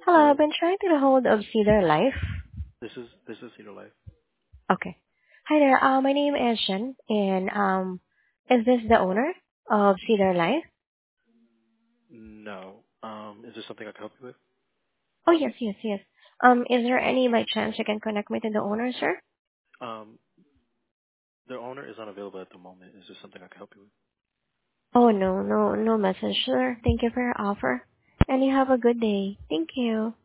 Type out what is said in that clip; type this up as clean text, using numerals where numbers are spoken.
Hello, I've Hello. been trying to get a hold of Cedar Life. This is Cedar Life. Okay. Hi there. My name is Jen, and is this the owner of Cedar Life? No. Is there something I can help you with? Oh yes, yes, yes. Is there any by chance you can connect me to the owner, sir? Um, the owner is unavailable at the moment. Is there something I can help you with? Oh no, no, no message, sir. Thank you for your offer, and you have a good day. Thank you.